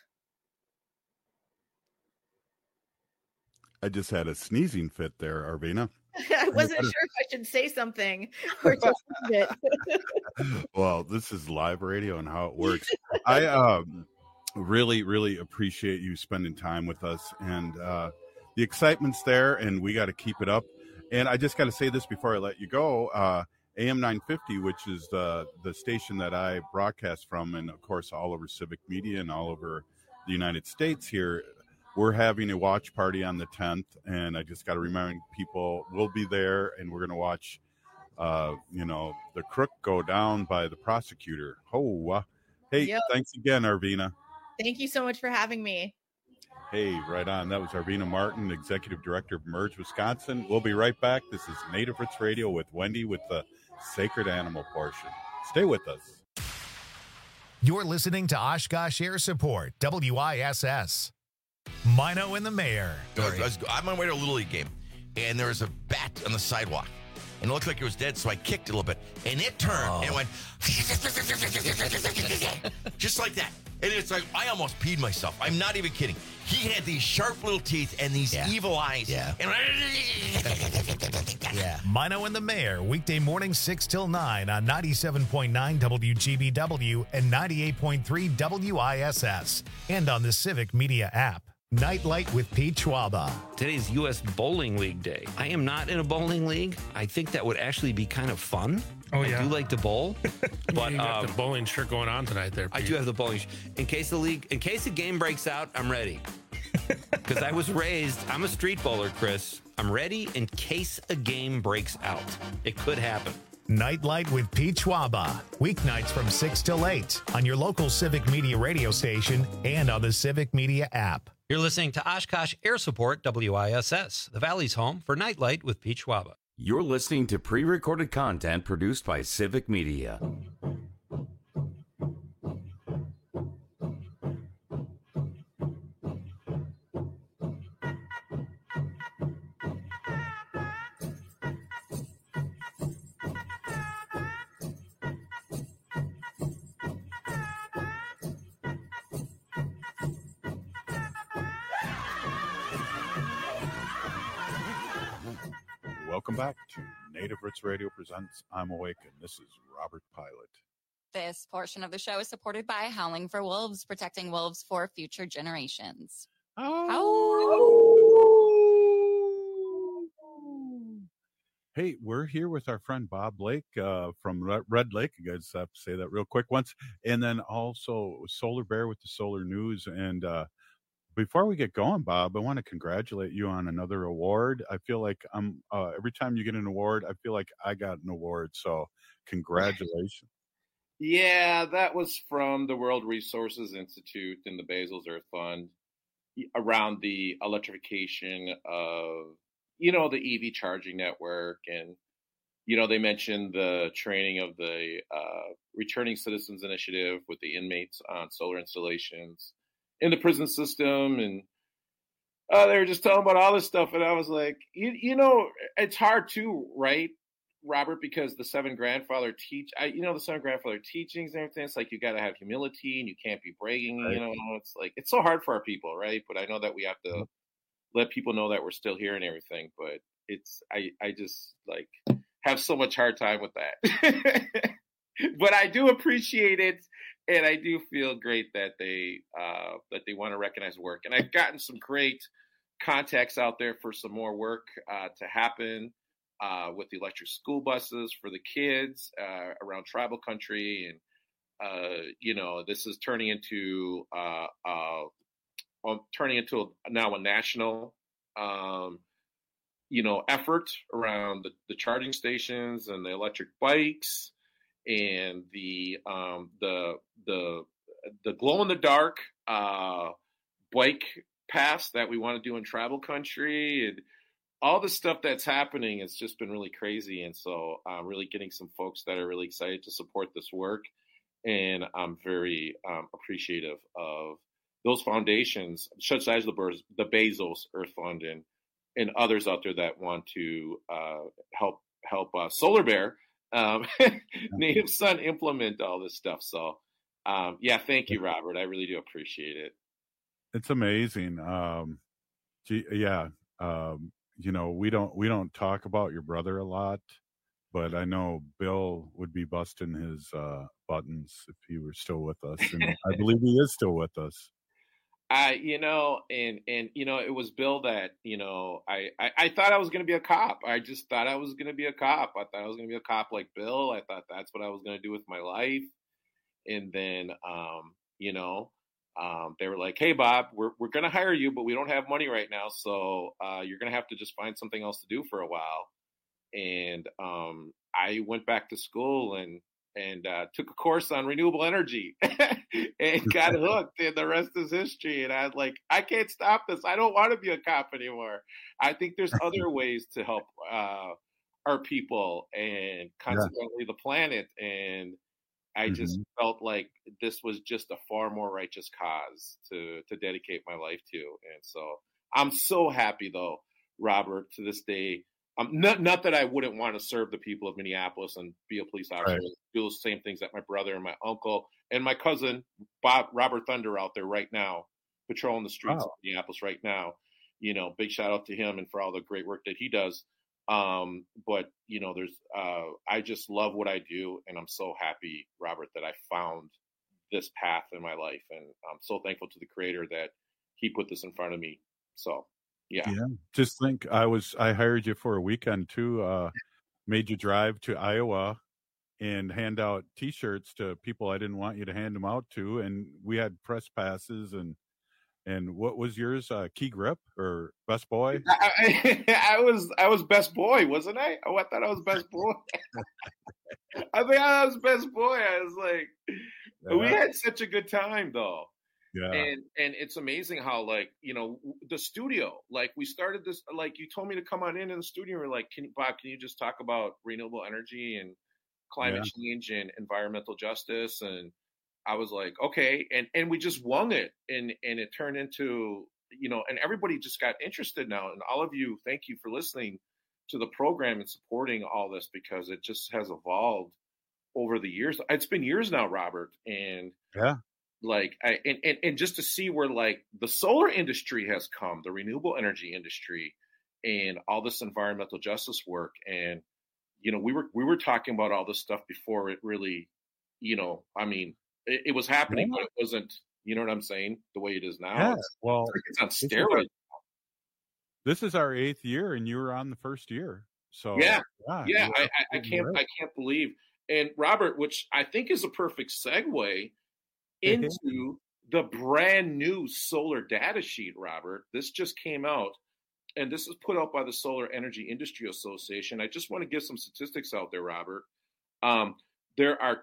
I just had a sneezing fit there, Arvina. I wasn't sure if I should say something or just leave it. Well, this is live radio and how it works. I really, really appreciate you spending time with us, and the excitement's there, and we got to keep it up. And I just got to say this before I let you go. AM 950, which is the station that I broadcast from, and of course all over Civic Media and all over the United States here, we're having a watch party on the 10th, and I just got to remind people we'll be there, and we're going to watch, the crook go down by the prosecutor. Hey, Thanks again, Arvina. Thank you so much for having me. Hey, right on. That was Arvina Martin, Executive Director of Merge Wisconsin. We'll be right back. This is Native Roots Radio with Wendy with the Sacred Animal portion. Stay with us. You're listening to Oshkosh Air Support, WISS. Mino and the Mayor. I'm on my way to a Little League game, and there was a bat on the sidewalk, and it looked like it was dead, so I kicked it a little bit, and it turned and went just like that. And it's like, I almost peed myself. I'm not even kidding. He had these sharp little teeth and these evil eyes. Yeah. Mino and the Mayor, weekday morning 6 till 9 on 97.9 WGBW and 98.3 WISS, and on the Civic Media app. Nightlight with Pete Schwaba. Today's U.S. Bowling League Day. I am not in a bowling league. I think that would actually be kind of fun. I do like to bowl, but you got the bowling shirt going on tonight there, Pete. I do have the bowling in case the game breaks out, I'm ready. Because I was raised, I'm a street bowler, Chris. I'm ready in case a game breaks out. It could happen. Nightlight with Pete Schwaba. Weeknights from 6 till 8 on your local Civic Media radio station and on the Civic Media app. You're listening to Oshkosh Air Support, WISS, the Valley's home for Nightlight with Pete Schwaba. You're listening to pre-recorded content produced by Civic Media. Welcome back to Native Roots Radio presents I'm Awake, and this is Robert Pilot. This portion of the show is supported by Howling for Wolves, protecting wolves for future generations. Hey, we're here with our friend Bob Lake from Red Lake. You guys have to say that real quick once. And then also Solar Bear with the Solar News. And before we get going, Bob, I want to congratulate you on another award. I feel like every time you get an award, I feel like I got an award. So congratulations. Yeah, that was from the World Resources Institute and the Bezos Earth Fund around the electrification of, the EV charging network. And, they mentioned the training of the Returning Citizens Initiative with the inmates on solar installations in the prison system. And they were just talking about all this stuff. And I was like, it's hard too, right, Robert, because the seven grandfather teachings and everything, it's like, you got to have humility and you can't be bragging, right. It's like, it's so hard for our people. Right. But I know that we have to let people know that we're still here and everything, but I just like have so much hard time with that, but I do appreciate it. And I do feel great that they want to recognize work. And I've gotten some great contacts out there for some more work to happen with the electric school buses for the kids around tribal country. this is turning into now a national, effort around the charging stations and the electric bikes and the glow in the dark bike pass that we want to do in travel country, and all the stuff that's happening. It's just been really crazy. And so I'm really getting some folks that are really excited to support this work. And I'm very appreciative of those foundations, such as the Bezos Earth Fund and others out there that want to help Solar Bear, Native Son, implement all this stuff. So, thank you, Robert. I really do appreciate it. It's amazing. We don't talk about your brother a lot, but I know Bill would be busting his buttons if he were still with us, and I believe he is still with us. It was Bill that, I thought I was going to be a cop. I just thought I was going to be a cop. I thought I was going to be a cop like Bill. I thought that's what I was going to do with my life. And then, they were like, "Hey, Bob, we're going to hire you, but we don't have money right now. So you're going to have to just find something else to do for a while." And I went back to school and took a course on renewable energy and got hooked, and the rest is history. And I was like, I can't stop this. I don't want to be a cop anymore. I think there's other ways to help our people and consequently the planet. And I just felt like this was just a far more righteous cause to dedicate my life to. And so I'm so happy, though, Robert, to this day. Not that I wouldn't want to serve the people of Minneapolis and be a police officer, right. Do those same things that my brother and my uncle and my cousin, Robert Thunder, out there right now, patrolling the streets of Minneapolis right now. Big shout out to him and for all the great work that he does. But I just love what I do, and I'm so happy, Robert, that I found this path in my life, and I'm so thankful to the Creator that He put this in front of me. So. Yeah. Just think, I hired you for a weekend too. Made you drive to Iowa and hand out T-shirts to people I didn't want you to hand them out to, and we had press passes and what was yours? Key Grip or Best Boy? I was Best Boy, wasn't I? Oh, I thought I was Best Boy. I think I was Best Boy. I was like, we had such a good time though. Yeah. And it's amazing how, the studio, we started this, you told me to come on in the studio. We're like, Bob, can you just talk about renewable energy and climate change and environmental justice? And I was like, okay. And we just wung it. And it turned into, and everybody just got interested now. And all of you, thank you for listening to the program and supporting all this, because it just has evolved over the years. It's been years now, Robert. And and just to see where the solar industry has come, the renewable energy industry, and all this environmental justice work. And, we were talking about all this stuff before it really, it was happening, but it wasn't, you know what I'm saying? The way it is now. Yeah. It's on steroids. This is our 8th year, and you were on the first year. So I can't believe. And Robert, which I think is a perfect segue into the brand new solar data sheet, Robert. This just came out, and this is put out by the Solar Energy Industry Association. I just want to give some statistics out there, Robert. There are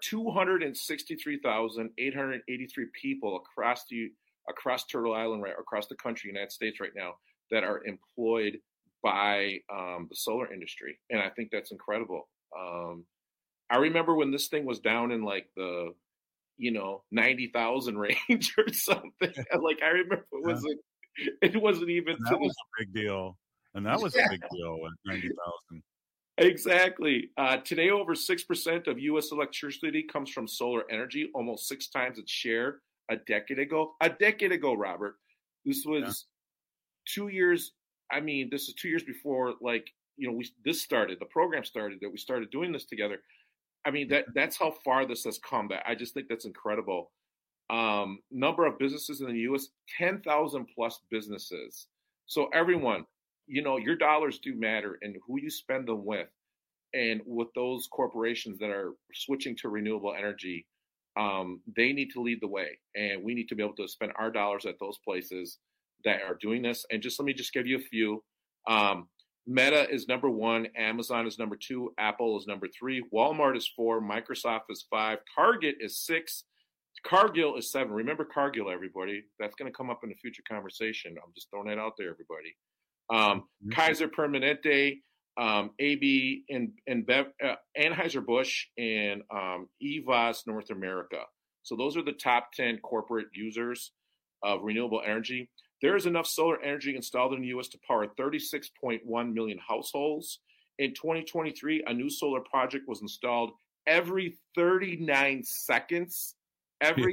263,883 people across Turtle Island, right across the country, United States right now, that are employed by the solar industry. And I think that's incredible. I remember when this thing was down in the 90,000 range or something. I remember it wasn't even. That was a big deal. And that was a big deal at 90,000. Exactly. Today, over 6% of U.S. electricity comes from solar energy, almost 6 times its share a decade ago. A decade ago, Robert. This was 2 years. I mean, this is 2 years before, this started, the program started, that we started doing this together. I mean, that's how far this has come. I just think that's incredible. Number of businesses in the U.S., 10,000 plus businesses. So everyone, your dollars do matter, and who you spend them with. And with those corporations that are switching to renewable energy, They need to lead the way, and we need to be able to spend our dollars at those places that are doing this. And let me give you a few. Meta is number 1, Amazon is number 2, Apple is number 3, Walmart is 4, Microsoft is 5, Target is 6, Cargill is 7. Remember Cargill, everybody. That's going to come up in a future conversation. I'm just throwing that out there, everybody. Kaiser Permanente, AB and Anheuser-Busch, and EVAS North America. So those are the top 10 corporate users of renewable energy. There is enough solar energy installed in the U.S. to power 36.1 million households. In 2023, a new solar project was installed every 39 seconds. Every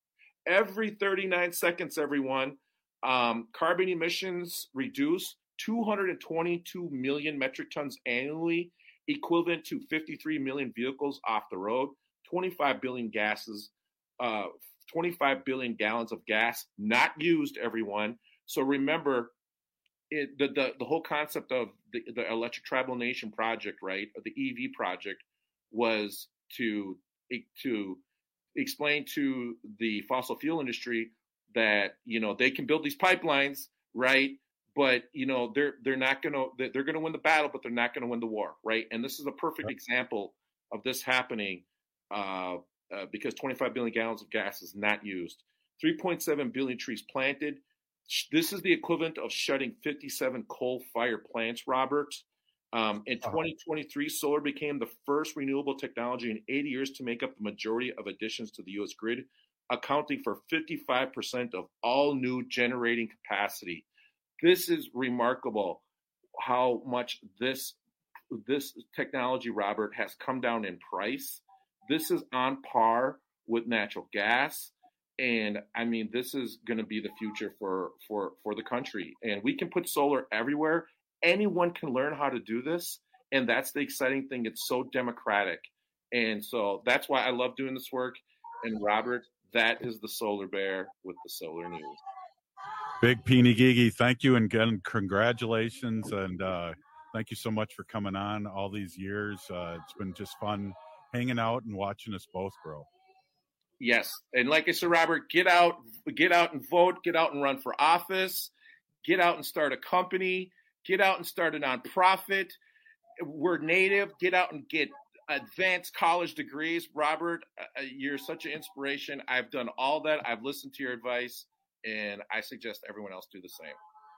39 seconds, everyone. Carbon emissions reduce 222 million metric tons annually, equivalent to 53 million vehicles off the road, 25 billion gallons of gas not used, everyone. So remember, the whole concept of the Electric Tribal Nation project, right, or the EV project, was to explain to the fossil fuel industry that, they can build these pipelines, right? But, they're not going to, they're going to win the battle, but they're not going to win the war, right? And this is a perfect example of this happening because 25 billion gallons of gas is not used. 3.7 billion trees planted. This is the equivalent of shutting 57 coal-fired plants, Robert. In 2023, solar became the first renewable technology in 80 years to make up the majority of additions to the U.S. grid, accounting for 55% of all new generating capacity. This is remarkable how much this technology, Robert, has come down in price. This is on par with natural gas. And I mean, this is going to be the future for the country. And we can put solar everywhere. Anyone can learn how to do this. And that's the exciting thing. It's so democratic. And so that's why I love doing this work. And Robert, that is the Solar Bear with the Solar News. Big Peeny Gigi, thank you, and again, congratulations, and thank you so much for coming on all these years. It's been just fun hanging out and watching us both grow. Yes, and like I said, Robert, get out and vote, get out and run for office, get out and start a company, get out and start a nonprofit. We're native, get out and get advanced college degrees. Robert, you're such an inspiration. I've done all that. I've listened to your advice. And I suggest everyone else do the same.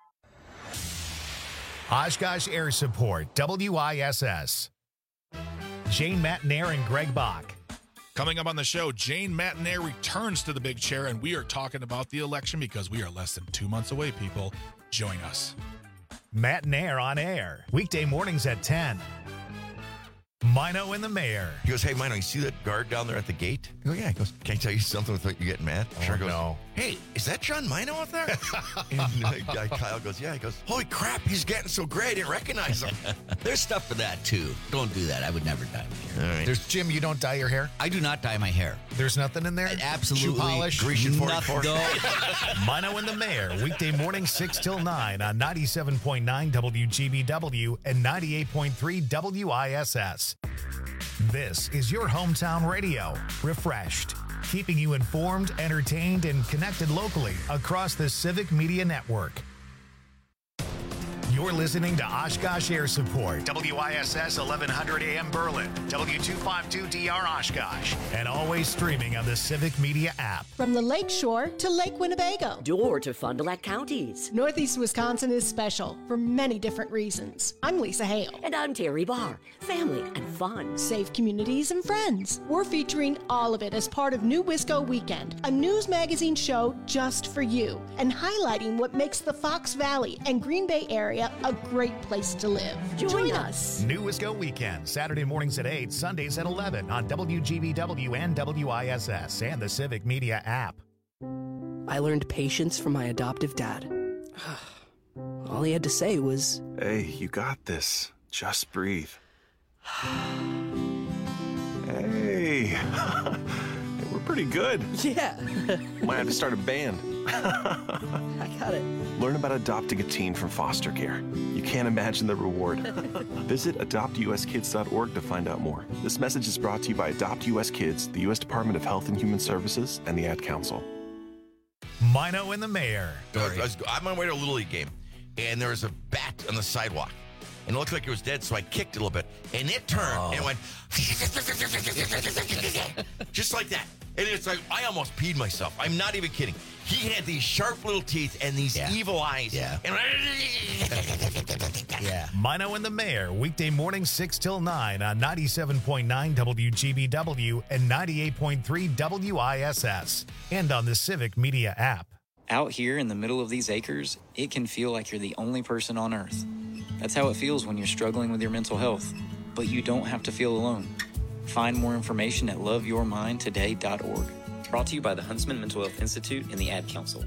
Oshkosh Air Support, WISS. Jane Matnair and Greg Bach. Coming up on the show, Jane Matnair returns to the big chair, and we are talking about the election because we are less than 2 months away, people. Join us. Matnair on air, weekday mornings at 10. Mino and the Mayor. He goes, hey, Mino, you see that guard down there at the gate? I go, yeah. He goes, can I tell you something without you getting mad? Sure goes, no. Hey, is that John Mino out there? And guy Kyle goes, yeah. He goes, holy crap, he's getting so great, I didn't recognize him. There's stuff for that, too. Don't do that. I would never dye my hair. All right. There's Jim, you don't dye your hair? I do not dye my hair. There's nothing in there? Absolutely. Shoe polish? Grecian 44? No. Mino and the Mayor, weekday mornings 6 till 9 on 97.9 WGBW and 98.3 WISS. This is your hometown radio, refreshed, keeping you informed, entertained, and connected locally across the Civic Media Network. You're listening to Oshkosh Air Support, WISS 1100 AM Berlin, W252DR Oshkosh, and always streaming on the Civic Media app. From the Lake Shore to Lake Winnebago. Or to Fond du Lac counties. Northeast Wisconsin is special for many different reasons. I'm Lisa Hale. And I'm Terry Barr. Family and fun. Safe communities and friends. We're featuring all of it as part of New Wisco Weekend, a news magazine show just for you, and highlighting what makes the Fox Valley and Green Bay area a great place to live. Join us. New Wisco Weekend, Saturday mornings at 8, Sundays at 11 on WGBW and WISS and the Civic Media app. I learned patience from my adoptive dad. All he had to say was, "Hey, you got this. Just breathe." Hey, we're pretty good. Yeah. Might have to start a band. I got it. Learn about adopting a teen from foster care. You can't imagine the reward. Visit adoptuskids.org to find out more. This message is brought to you by Adopt US Kids, the U.S. Department of Health and Human Services, and the Ad Council. Mino and the Mayor. I'm on my way to a Little League game, and there was a bat on the sidewalk. And it looked like it was dead, so I kicked it a little bit. And it turned and went just like that. And it's like, I almost peed myself. I'm not even kidding. He had these sharp little teeth and these evil eyes. Yeah. Mino and the Mayor, weekday morning 6 till 9 on 97.9 WGBW and 98.3 WISS. And on the Civic Media app. Out here in the middle of these acres, it can feel like you're the only person on Earth. That's how it feels when you're struggling with your mental health. But you don't have to feel alone. Find more information at loveyourmindtoday.org. Brought to you by the Huntsman Mental Health Institute and the Ad Council.